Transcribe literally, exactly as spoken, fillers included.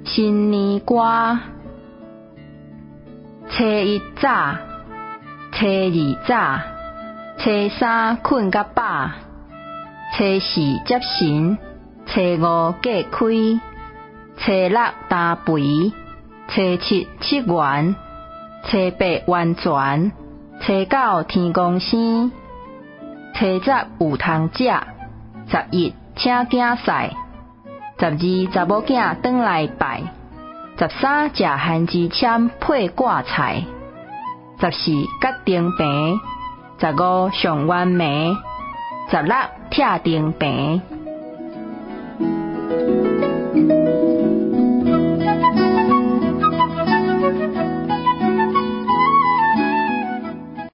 新年歌。初一早，初二早，初三困甲饱，初四接神，初五过开，初六担肥，初七七元，初八完全，初九天公生，初十有通食，十一请囝婿，十二查某囝转来拜，十三食番薯签配挂菜，十四甲丁平，十五上元楣，十六拆丁平。